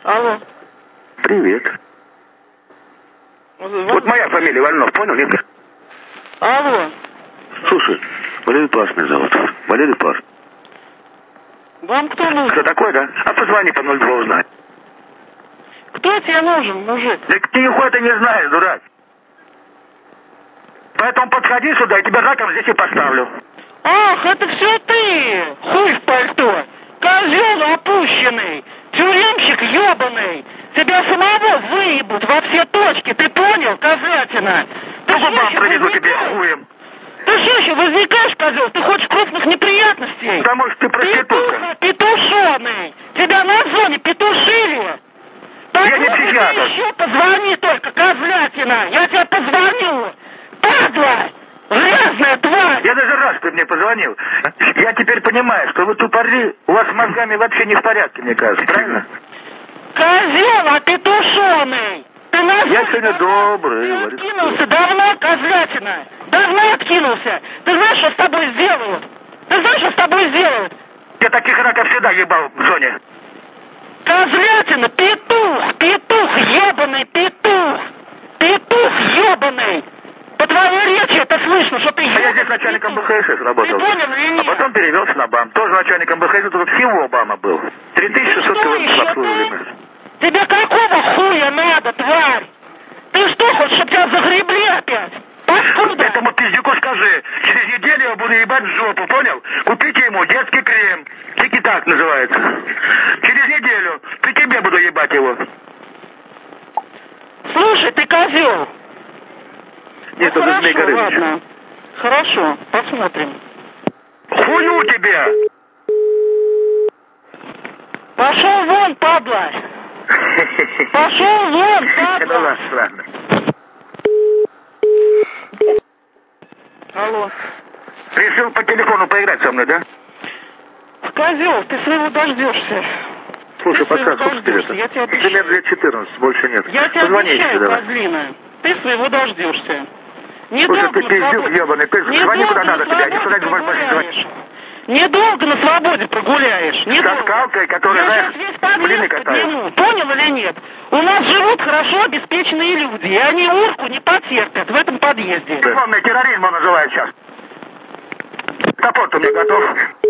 Алло. Привет. Вот моя фамилия Вольнов, понял, нет? Алло. Слушай, Валерий Паш меня зовут. Валерий Паш. Вам кто нужен? Что такое, да? А позвони по 02 узнай. Кто тебе нужен, мужик? Да ты нихуя ты не знаешь, дурак. Поэтому подходи сюда, я тебя раком здесь и поставлю. Ах, это все ты! Хуй в пальто! Козел опущенный! Тюремщик ебаный! Тебя самого выебут во все точки, ты понял, козлятина? Ты По губам проведу тебе хуем. Ты что еще возникаешь, козел? Ты хочешь крупных неприятностей? Потому что ты проститутка. Петушоный! Тебя на зоне петушили! Я не психиатр. Еще позвони только, козлятина! Я тебе позвоню! Падла! Грязная тварь! Я даже рад, что ты мне позвонил. Я теперь понимаю, что вы тупорли, у вас с мозгами вообще не в порядке, мне кажется, правильно? Козел, а петушоный! Ты на Я сегодня добрый. Ты откинулся давно, козлятина! Давно откинулся! Ты знаешь, что с тобой сделают? Ты знаешь, что с тобой сделают? Я таких раков всегда ебал в зоне. Козлятина, петух, ебаный петух! Петух ебаный! По твоей речи это слышно, что ты... А я здесь начальником БХСС работал. Ты понял или нет? А потом перевелся на БАМ. Тоже начальником БХСС, тут всего БАМа был. 3600 километров обслуживали. Тебе какого хуя надо, тварь? Ты что, хочешь, чтобы тебя загребли опять? Откуда? Этому пиздюку скажи, через неделю я буду ебать в жопу, понял? Купите ему детский крем. Тики-так называется. Через неделю при тебе буду ебать его. Слушай, ты козел. Нет, ну, это хорошо, Змей Горыныч. ладно. Хорошо, посмотрим. Хую тебе! Пошел вон, падла! Пошел вон, падла! Ну ладно. Алло. Решил по телефону поиграть со мной, да? Козел, ты своего дождешься. Слушай, Ты своего подскажи, сколько дождешься, тебе? я тебе обещаю. Например, лет 14, больше нет. Я тебе Позвони обещаю, еще, давай. козлина. Ты своего дождешься. Слушай, ты пиздюк ебаный, ты звони куда надо тебя, не сюда не больше звонить. Недолго на свободе прогуляешь. Со скалкой, которая, знаешь, блины катает. Понял или нет? У нас живут хорошо обеспеченные люди, и они урку не потерпят в этом подъезде. Главное, терроризм он называет сейчас. Топор-то у меня готов.